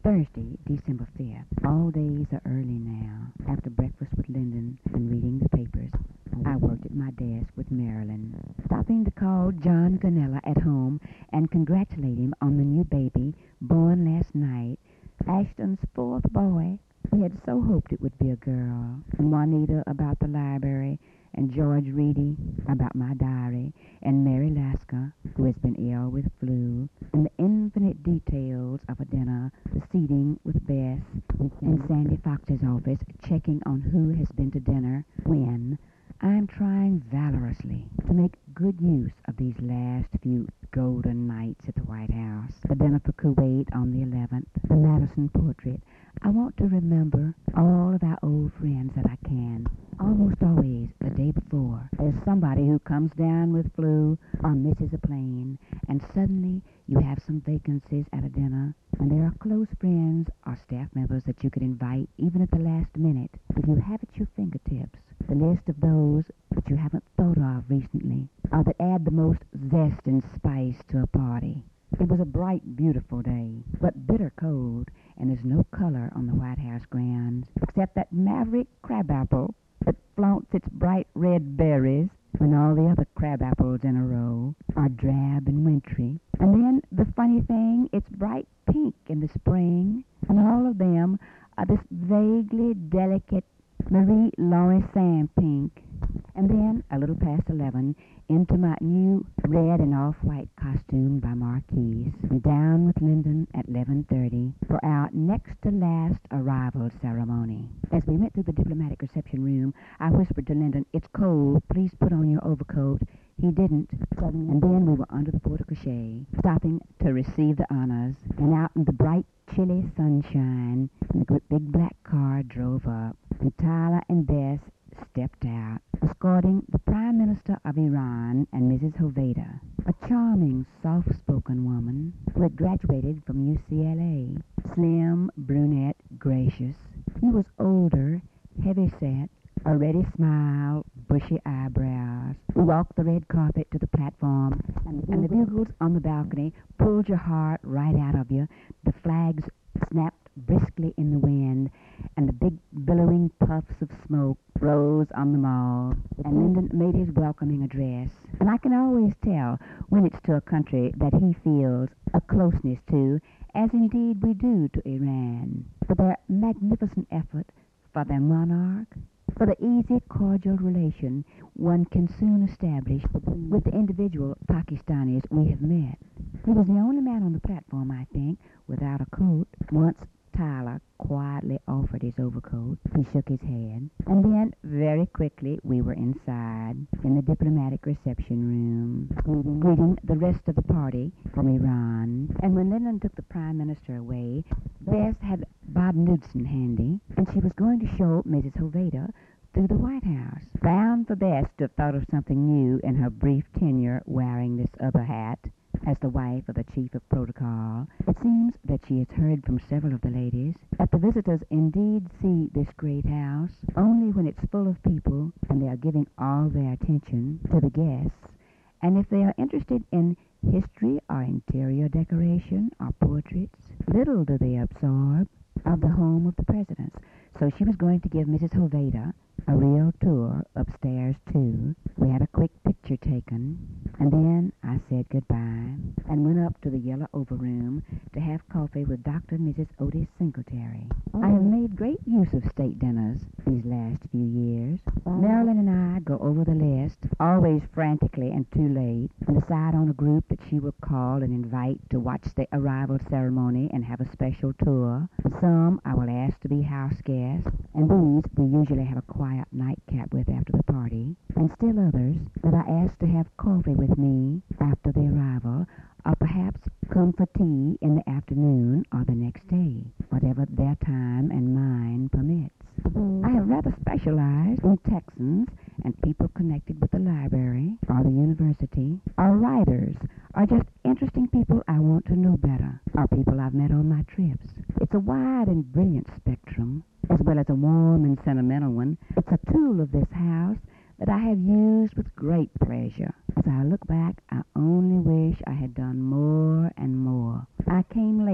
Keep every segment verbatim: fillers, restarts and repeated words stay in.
Thursday, December fifth. All days are early now. After breakfast with Lyndon and reading the papers, I worked at my desk with Marilyn, stopping to call John Ganella at home and congratulate him on the new baby born last night, Ashton's fourth boy. We had so hoped it would be a girl. And Juanita about the library, and George Reedy about my diary, and Mary Lasker, who has been ill with flu, and the infinite details of a dinner, the seating with Bess, and Sandy Fox's office, checking on who has been to dinner, when. I'm trying valorously to make good use of these last few golden nights at the White House. The dinner for Kuwait on the eleventh, the Madison portrait. I want to remember all of our old friends that I can. Almost always the day before, there's somebody who comes down with flu or misses a plane, and suddenly you have some vacancies at a dinner, and there are close friends or staff members that you could invite even at the last minute if you have at your fingertips the list of those that you haven't thought of recently, or that add the most zest and spice to a party. It was a bright, beautiful day, but bitter cold, and there's no color on the White House grounds except that maverick crabapple that flaunts its bright red berries when all the other crabapples in a row are drab and wintry. And then the funny thing, it's bright pink in the spring, and all of them are this vaguely delicate Marie Laurencin pink. And then, a little past eleven, into my new red and off-white costume by Marquise, and down with Lyndon at eleven thirty for our next-to-last arrival ceremony. As we went through the diplomatic reception room, I whispered to Lyndon, "It's cold. Please put on your overcoat." He didn't. And then we were under the porte-cochere, stopping to receive the honors, and out in the bright, chilly sunshine, the big black car drove up, and Tyler and Bess stepped out, escorting the Prime Minister of Iran and Missus Hoveyda, a charming, soft-spoken woman who had graduated from U C L A. Slim, brunette, gracious. He was older, heavy-set, a ready smile, bushy eyebrows. We walked the red carpet to the platform, and, and the bugles on the balcony pulled your heart right out of you. The flags snapped briskly in the wind, and the big billowing puffs of smoke rose on the mall, and Lyndon made his welcoming address. And I can always tell when it's to a country that he feels a closeness to, as indeed we do to Iran, for their magnificent effort, for their monarch, for the easy, cordial relation one can soon establish with the individual Pakistanis we have met. He was the only man on the platform, I think, without a coat. Once Tyler quietly offered his overcoat. He shook his head. And then, very quickly, we were inside, in the diplomatic reception room, greeting, greeting the rest of the party from Iran. And when Lyndon took the Prime Minister away, Bess had Bob Knudsen handy, and she was going to show Missus Hoveyda through the White House. Bound for Bess to have thought of something new in her brief tenure wearing this other hat. As the wife of the chief of protocol, it seems that she has heard from several of the ladies that the visitors indeed see this great house only when it's full of people and they are giving all their attention to the guests. And if they are interested in history or interior decoration or portraits, little do they absorb of the home of the presidents. So she was going to give Missus Hoveyda a real tour upstairs, too. We had a quick picture taken, and then I said goodbye and went up to the Yellow Oval Room to have coffee with Doctor and Missus Otis Singletary. Oh. I have made great use of state dinners these last few years. Oh. Marilyn and I go over the list, always frantically and too late, and decide on a group that she will call and invite to watch the arrival ceremony and have a special tour. And some I will ask to be house guests, and these we usually have a quiet nightcap with after the party, and still others that I ask to have coffee with me after the arrival, or perhaps come for tea in the afternoon or the next day, whatever their time and mine permits. Mm-hmm. I have rather specialized in Texans and people connected with the library or the university, or writers, or just interesting people I want to know better, or people I've met on my trips. It's a wide and brilliant spectrum, as well as a warm and sentimental one. It's a tool of this house that I have used with great pleasure. As I look back, I only wish I had done more and more. I came late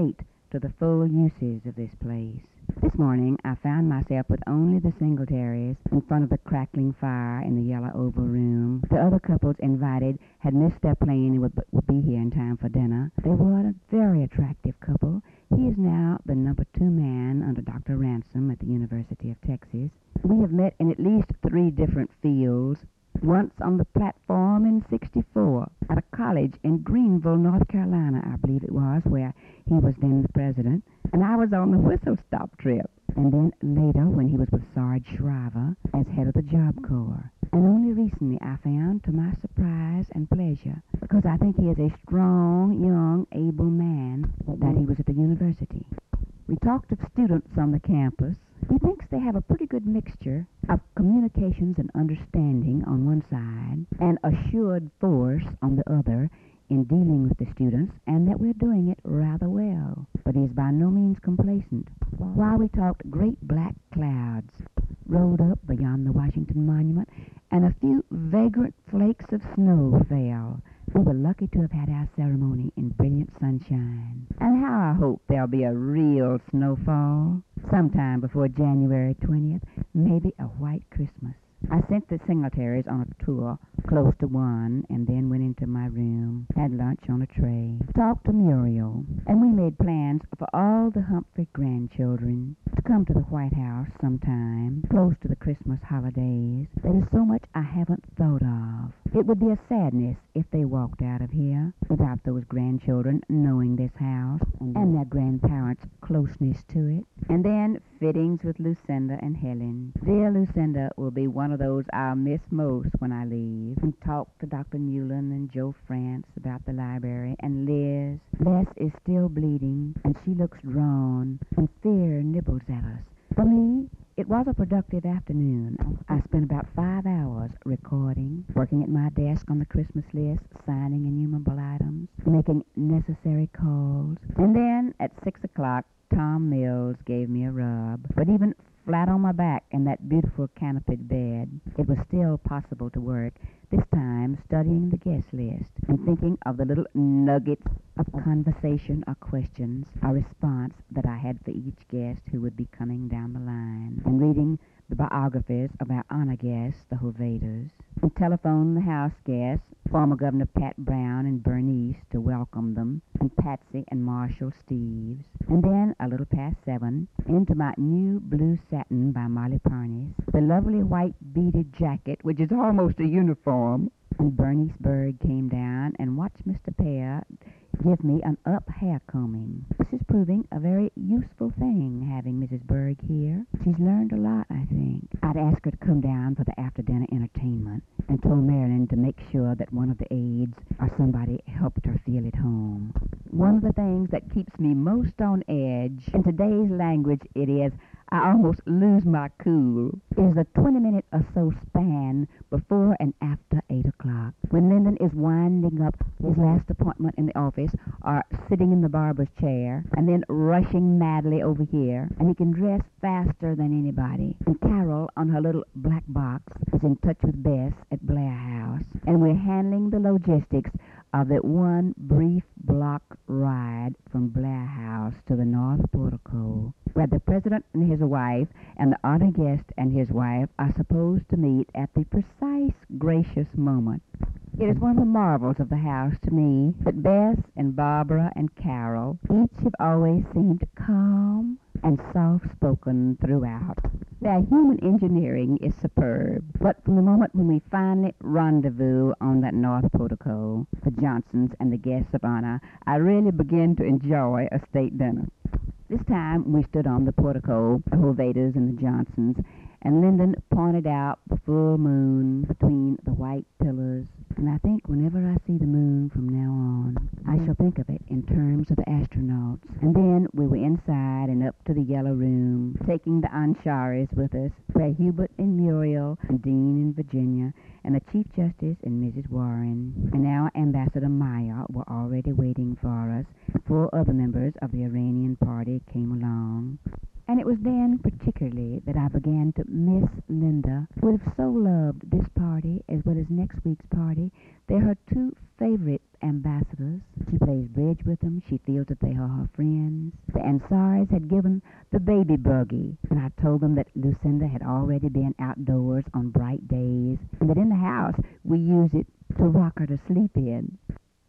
to the full uses of this place. This morning I found myself with only the Singletaries in front of the crackling fire in the yellow oval room. The other couples invited had missed their plane and would, would be here in time for dinner. They were a very attractive couple. He is now the number two man under Doctor Ransom at the University of Texas. We have met in at least three different fields. Once on the platform in sixty-four at a college in Greenville, North Carolina, I believe it was, where he was then the president, and I was on the whistle stop trip. And then later when he was with Sarge Shriver as head of the Job Corps. And only recently I found, to my surprise and pleasure, because I think he is a strong, young, able man, that he was at the university. We talked of students on the campus. He thinks they have a pretty good mixture of communications and understanding on one side and assured force on the other in dealing with the students, and that we're doing it rather well. But he is by no means complacent. While we talked, great black clouds rolled up beyond the Washington Monument, and a few vagrant flakes of snow fell. We were lucky to have had our ceremony in brilliant sunshine. And how I hope there'll be a real snowfall sometime before January twentieth, maybe a white Christmas. I sent the Singletaries on a tour close to one, and then went into my room, had lunch on a tray, talked to Muriel, and we made plans for all the Humphrey grandchildren to come to the White House sometime, close to the Christmas holidays. There is so much I haven't thought of. It would be a sadness if they walked out of here without those grandchildren knowing this house and their grandparents' closeness to it. And then fittings with Lucinda and Helen. Dear Lucinda will be one of those I'll miss most when I leave. And talk to Doctor Newland and Joe France about the library. And Liz. Les is still bleeding, and she looks drawn, and fear nibbles at us. For me, it was a productive afternoon. I spent about five hours recording, working at my desk on the Christmas list, signing innumerable items, making necessary calls. And then at six o'clock, Tom Mills gave me a rub. But even flat on my back in that beautiful canopied bed, it was still possible to work, this time studying the guest list and thinking of the little nuggets of conversation or questions or response that I had for each guest who would be coming down the line, and reading the biographies of our honor guests, the Hovadas, and telephone the house guests, former Governor Pat Brown and Bernice, to welcome them, and Patsy and Marshall Steves. And then, a little past seven, into my new blue satin by Molly Parnis, the lovely white beaded jacket, which is almost a uniform, and Bernice Berg came down and watched Mister Pear give me an up hair combing. This is proving a very useful thing, having Missus Berg here. She's learned a lot, I think. I'd asked her to come down for the after-dinner entertainment, and told Marilyn to make sure that one of the aides or somebody helped her feel at home. One of the things that keeps me most on edge, in today's language it is, I almost lose my cool, is the twenty-minute or so span before and after eight o'clock, when Lyndon is winding up his last appointment in the office, or sitting in the barber's chair, and then rushing madly over here, and he can dress faster than anybody. And Carol, on her little black box, is in touch with Bess at Blair House, and we're handling the logistics of that one brief block ride from Blair House to the North Portico, where the president and his wife and the honor guest and his wife are supposed to meet at the precise gracious moment. It is one of the marvels of the house to me that Bess and Barbara and Carol each have always seemed calm and soft-spoken throughout. Their human engineering is superb, but from the moment when we finally rendezvous on that North Portico, the Johnsons and the guests of honor, I really begin to enjoy a state dinner. This time we stood on the portico, the Hovadas and the Johnsons, and Lyndon pointed out the full moon between the white pillars, and I think whenever I see the moon from now on, I shall think of it in terms of the astronauts. And then we were inside and up to the yellow room, taking the Ansharis with us, where Hubert and Muriel and Dean and Virginia and the Chief Justice and Missus Warren and our Ambassador Maya were already waiting for us. Four other members of the Iranian party came along. And it was then particularly that I began to miss Linda, who would have so loved this party as well as next week's party. They're her two favorite ambassadors, She plays bridge with them. She feels that they are her friends. The Ansaris had given the baby buggy, and I told them that Lucinda had already been outdoors on bright days, and that in the house we use it to rock her to sleep in.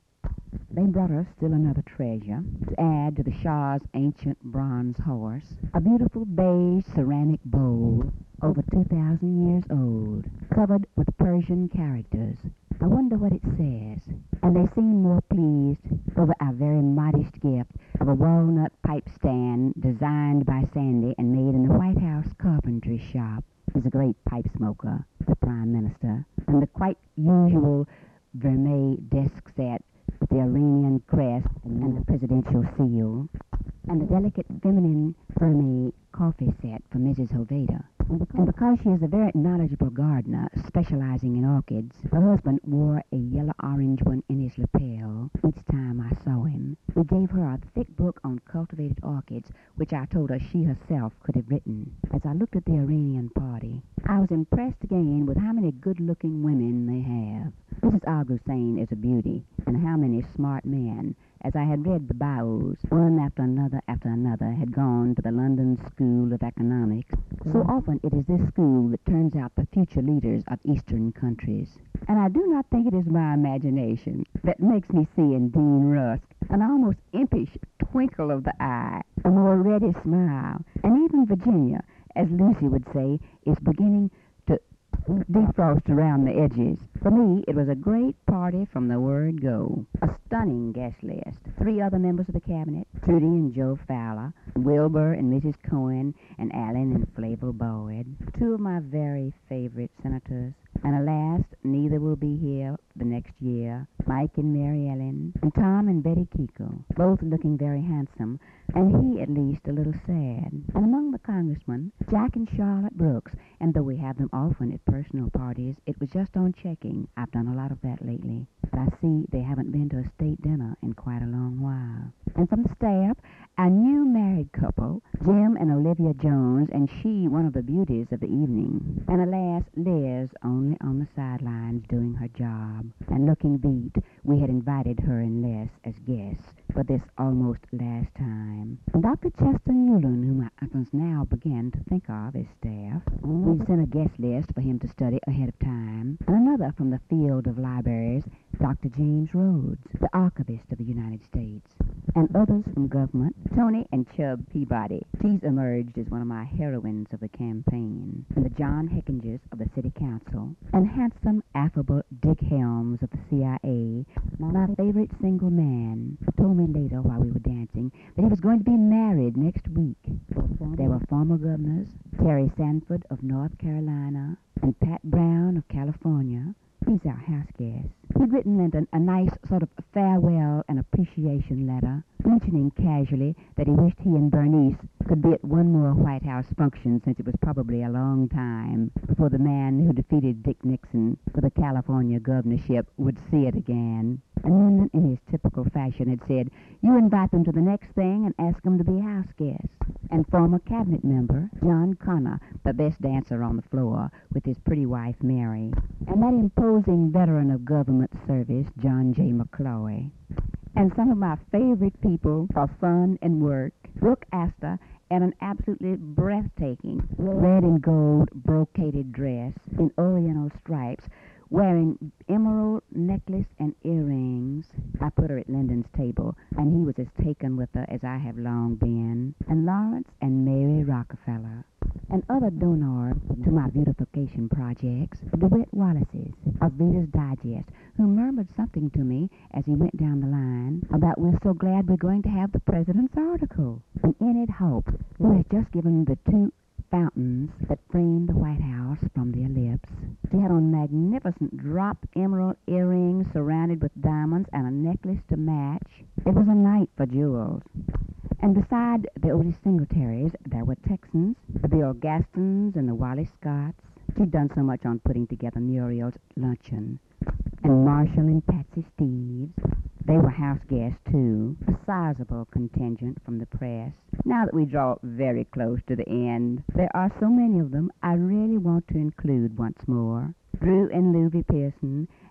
They brought us still another treasure to add to the Shah's ancient bronze horse, a beautiful beige ceramic bowl over two thousand years old, covered with Persian characters. I wonder what it says. And they seemed more pleased over our very modest gift of a walnut pipe stand designed by Sandy and made in the White House carpentry shop. He's a great pipe smoker, the Prime Minister, and the quite usual Vermeer desk set with the Iranian crest and the presidential seal, and the delicate feminine Vermeer coffee set for Missus Hoveda. And because she is a very knowledgeable gardener specializing in orchids, her husband wore a yellow-orange one in his lapel each time I saw him. We gave her a thick book on cultivated orchids, which I told her she herself could have written. As I looked at the Iranian party, I was impressed again with how many good-looking women they have. Missus Al-Hussein is a beauty, and how many smart men. As I had read the bios, one after another after another had gone to the London School of Economics. So often it is this school that turns out the future leaders of Eastern countries. And I do not think it is my imagination that makes me see in Dean Rusk an almost impish twinkle of the eye, a more ready smile, and even Virginia, as Lucy would say, is beginning to defrost around the edges. For me, it was a great party from the word go. A stunning guest list. Three other members of the cabinet, Trudy and Joe Fowler, Wilbur and Missus Cohen, and Allen and Flavor Boyd. Two of my very favorite senators. And alas, neither will be here the next year. Mike and Mary Ellen, and Tom and Betty Kiko, both looking very handsome, and he at least a little sad. And among the congressmen, Jack and Charlotte Brooks, and though we have them often at personal parties, it was just on checking. I've done a lot of that lately. But I see they haven't been to a state dinner in quite a long while. And from the staff, a new married couple, Jim and Olivia Jones, and she one of the beauties of the evening. And alas, Liz only on the sidelines doing her job, and looking beat. We had invited her and Les as guests for this almost last time. And Doctor Chester Newland, whom I must now begin to think of as staff, we sent a guest list for him to study ahead of time, and another from the field of libraries, Doctor James Rhodes, the archivist of the United States, and others from government, Tony and Chub Peabody. She's emerged as one of my heroines of the campaign, and the John Hickingers of the City Council, and handsome, affable Dick Helms of the C I A, my favorite single man, told me later while we were dancing that he was going to be married next week. There were former governors, Terry Sanford of North Carolina, and Pat Brown of California. He's our house guest. He'd written Lyndon a nice sort of farewell and appreciation letter, mentioning casually that he wished he and Bernice could be at one more White House function, since it was probably a long time before the man who defeated Dick Nixon for the California governorship would see it again. And Lyndon, in his typical fashion, had said, "You invite them to the next thing and ask them to be house guests." And former cabinet member John Connor, the best dancer on the floor, with his pretty wife Mary, and that imposing veteran of government service, John J. McCloy. And some of my favorite people for fun and work, Brooke Astor, and an absolutely breathtaking red and gold brocaded dress in oriental stripes, wearing emerald necklace and earrings. I put her at Lyndon's table, and he was as taken with her as I have long been. And Lawrence and Mary Rockefeller, and other donors to my beautification projects, DeWitt Wallace's of Reader's Digest, who murmured something to me as he went down the line about "We're so glad we're going to have the president's article." And Enid Hope, who has just given the two fountains that framed the White House from the ellipse. She had on magnificent drop emerald earrings surrounded with diamonds and a necklace to match. It was a night for jewels. And beside the Otis Singletaries, there were Texans, the Bill Gastons and the Wally Scotts. She'd done so much on putting together Muriel's luncheon. And Marshall and Patsy Steves. They were house guests, too, a sizable contingent from the press. Now that we draw very close to the end, there are so many of them I really want to include once more. Drew and Louie Pearson,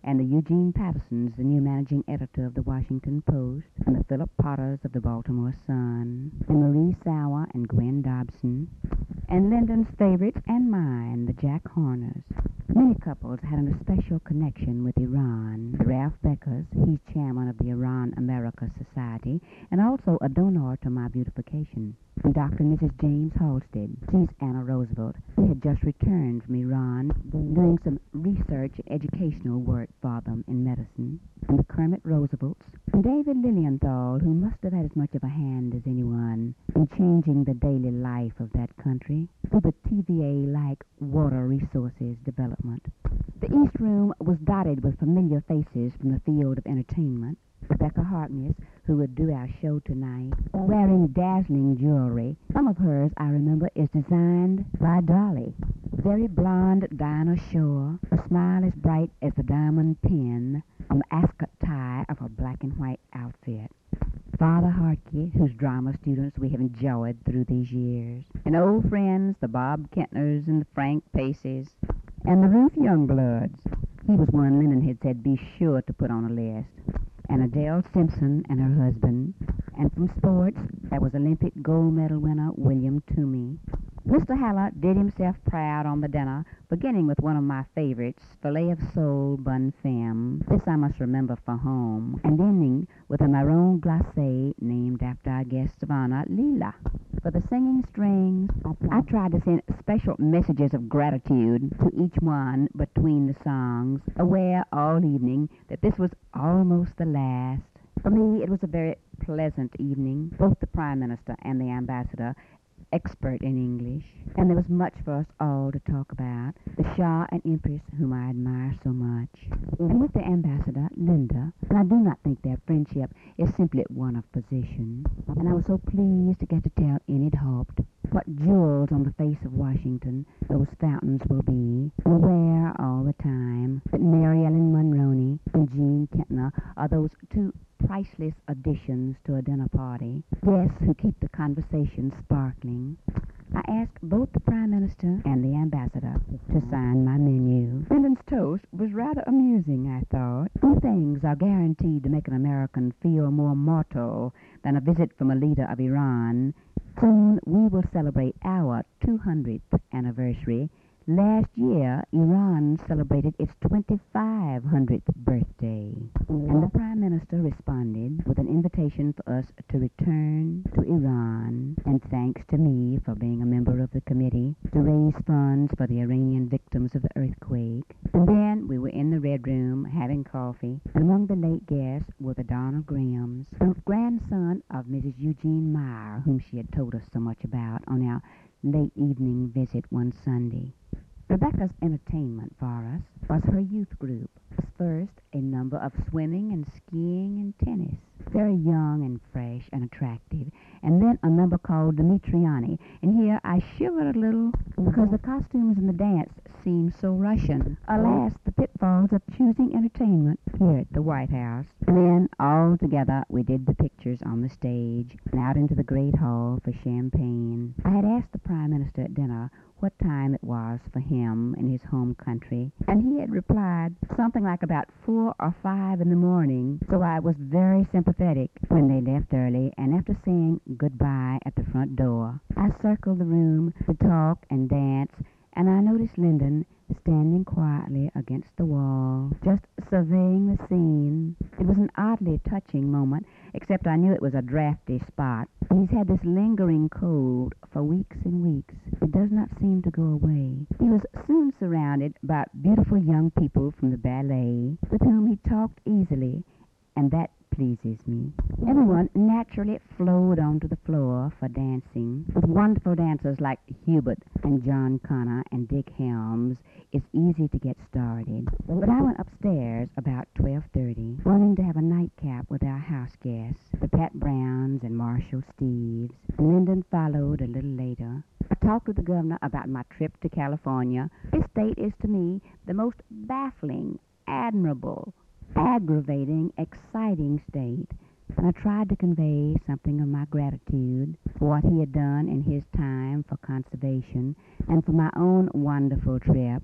and the Eugene Pattersons, the new managing editor of the Washington Post, and the Philip Potters of the Baltimore Sun, and Marie Sauer and Gwen Dobson, and Lyndon's favorites and mine, the Jack Horners. Many couples had an especial connection with Iran. Ralph Beckers, he's chairman of the Iran-America Society, and also a donor to my beautification. And Doctor and Missus James Halstead, she's Anna Roosevelt, who had just returned from Iran, doing some research and educational work for them in medicine. And the Kermit Roosevelts, and David Lilienthal, who must have had as much of a hand as anyone in changing the daily life of that country through the T V A-like water resources development. The East Room was dotted with familiar faces from the field of entertainment. Rebecca Harkness, who would do our show tonight, wearing dazzling jewelry. Some of hers, I remember, is designed by Dolly. Very blonde Dinah Shore, her smile as bright as the diamond pin on the ascot tie of her black and white outfit. Father Hartke, whose drama students we have enjoyed through these years. And old friends, the Bob Kentners and the Frank Paces, and the Ruth Youngbloods. He was one Lyndon had said be sure to put on a list. And Adele Simpson and her husband. And from sports, that was Olympic gold medal winner William Toomey. Mister Haller did himself proud on the dinner, beginning with one of my favorites, filet of sole bonne femme. This I must remember for home. And ending with a marron glacé named after our guest of honor, Leela. For the singing strings, I tried to send special messages of gratitude to each one between the songs, aware all evening that this was almost the last. For me, it was a very pleasant evening. Both the Prime Minister and the Ambassador expert in English, and there was much for us all to talk about. The Shah and Empress, whom I admire so much, and with the Ambassador, Linda, and I do not think their friendship is simply one of position. And I was so pleased to get to tell Enid Haupt what jewels on the face of Washington those fountains will be, and aware all the time that Mary Ellen Monroney and Jean Kentner are those two priceless additions to a dinner party, guests who keep the conversation sparkling. I asked both the Prime Minister and the Ambassador to sign my menu. Lyndon's toast was rather amusing, I thought. Two things are guaranteed to make an American feel more mortal than a visit from a leader of Iran. Soon we will celebrate our two hundredth anniversary. Last year, Iran celebrated its twenty-five hundredth birthday, and the Prime Minister responded with an invitation for us to return to Iran, and thanks to me for being a member of the committee, to raise funds for the Iranian victims of the earthquake. And then we were in the Red Room having coffee, and among the late guests were the Donald Grahams, the grandson of Missus Eugene Meyer, whom she had told us so much about on our late evening visit one Sunday. Rebecca's entertainment for us was her youth group. First, a number of swimming and skiing and tennis, very young and fresh and attractive, and then a number called Dimitriani. And here I shivered a little because the costumes and the dance seemed so Russian. Alas, the pitfalls of choosing entertainment here at the White House. And then, all together, we did the pictures on the stage and out into the great hall for champagne. I had asked the Prime Minister at dinner what time it was for him in his home country, and he had replied something like about four or five in the morning, so I was very sympathetic when they left early, and after saying goodbye at the front door, I circled the room to talk and dance, and I noticed Lyndon standing quietly against the wall, just surveying the scene. It was an oddly touching moment, except I knew it was a drafty spot. He's had this lingering cold for weeks and weeks. It does not seem to go away. He was soon surrounded by beautiful young people from the ballet, with whom he talked easily, and that pleases me. Everyone naturally flowed onto the floor for dancing. With wonderful dancers like Hubert and John Connor and Dick Helms, it's easy to get started. But I went upstairs about twelve thirty, wanting to have a nightcap with our house guests, the Pat Browns and Marshall Steves, and Lyndon followed a little later. I talked with the governor about my trip to California. This state is to me the most baffling, admirable, aggravating, exciting state, and I tried to convey something of my gratitude for what he had done in his time for conservation and for my own wonderful trip.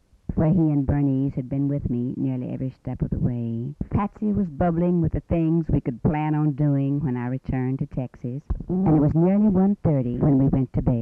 where he and Bernice had been with me nearly every step of the way. Patsy was bubbling with the things we could plan on doing when I returned to Texas, and it was nearly one thirty when we went to bed.